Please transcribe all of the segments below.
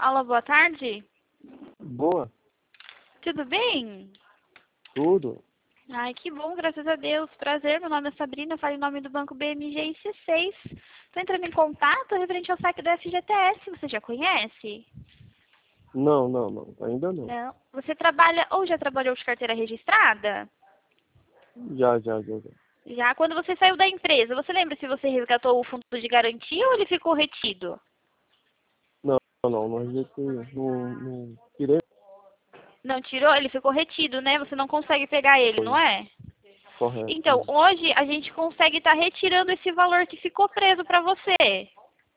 Alô, boa tarde. Boa, Tudo bem? tudo. Ai, que bom, graças a Deus. Prazer, meu nome é Sabrina, falo em nome do Banco BMG e C6. Estou entrando em contato referente ao saque do FGTS, você já conhece? Não, ainda não. Não. Você trabalha ou já trabalhou de carteira registrada? Já. Já. Quando você saiu da empresa, você lembra se você resgatou o fundo de garantia ou ele ficou retido? Não rejeitei, não tirei, Não tirou? Ele ficou retido, né? Você não consegue pegar ele, não é? correto. Então, hoje a gente consegue estar retirando esse valor que ficou preso para você.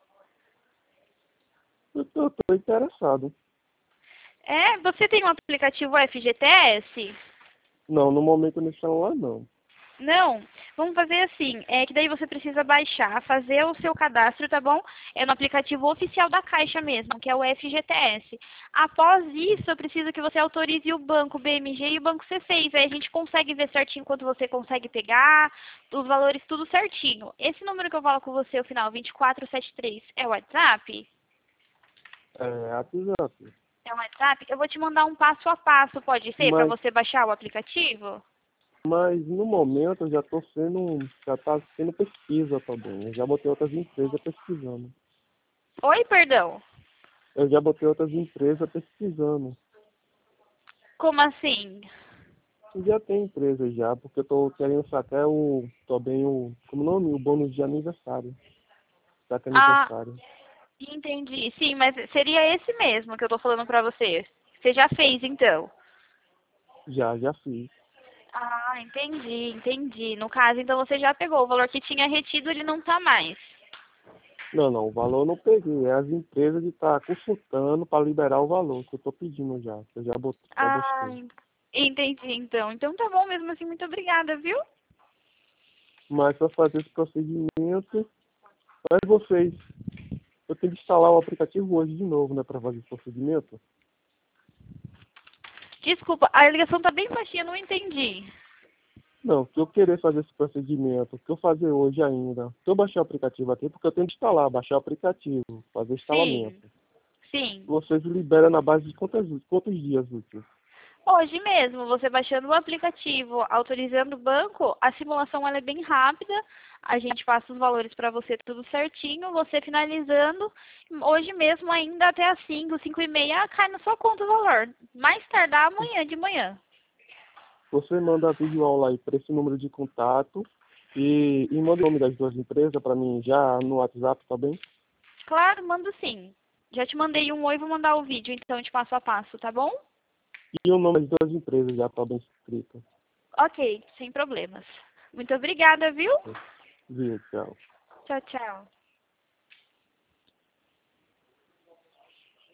Eu tô interessado. É, você tem um aplicativo FGTS? Não, no momento no celular não. Não, vamos fazer assim, é que daí você precisa baixar, fazer o seu cadastro, tá bom? É no aplicativo oficial da Caixa mesmo, que é o FGTS. Após isso, eu preciso que você autorize o banco BMG e o banco C6, aí a gente consegue ver certinho quanto você consegue pegar, os valores tudo certinho. Esse número que eu falo com você, o final 2473, é o WhatsApp? É, WhatsApp. É o WhatsApp? Eu vou te mandar um passo a passo, pode ser, para Mas, você baixar o aplicativo? mas no momento eu já tá sendo pesquisa também. Eu já botei outras empresas pesquisando. Oi, perdão. Eu já botei outras empresas pesquisando. Como assim? Já tem empresa já, porque eu tô querendo sacar como nome? O bônus de aniversário. Saca Ah, aniversário. entendi. Sim, mas seria esse mesmo que eu tô falando pra você. Você já fez, então? Já fiz. Ah, entendi. No caso, então você já pegou. O valor que tinha retido, ele não tá mais. Não, o valor eu não peguei. É as empresas que estão consultando para liberar o valor, que eu estou pedindo já. Que eu já botei, já Ah, deixei. entendi, então. Então tá bom mesmo assim. Muito obrigada, viu? Mas para fazer esse procedimento, mas vocês, eu tenho que instalar o aplicativo hoje de novo, né, para fazer esse procedimento? Desculpa, a ligação tá bem baixinha, não entendi. Não, se eu querer fazer esse procedimento, o que eu fazer hoje ainda, se eu baixar o aplicativo aqui, porque eu tenho que instalar, baixar o aplicativo, fazer Sim, instalamento. sim. Vocês liberam na base de quantos dias úteis? Hoje mesmo, você baixando o aplicativo, autorizando o banco, a simulação ela é bem rápida. A gente passa os valores para você tudo certinho, você finalizando. Hoje mesmo, ainda até às 5, 5 e meia, cai na sua conta o valor. Mais tardar amanhã de manhã. Você manda a videoaula aí para esse número de contato e manda o nome das duas empresas para mim já no WhatsApp, tá bem? Claro, mando sim. Já te mandei um oi, vou mandar o vídeo então de passo a passo, tá bom? E o nome das duas empresas já tá bem escrito. Ok, sem problemas. Muito obrigada, viu? Viu, tchau. Tchau, tchau.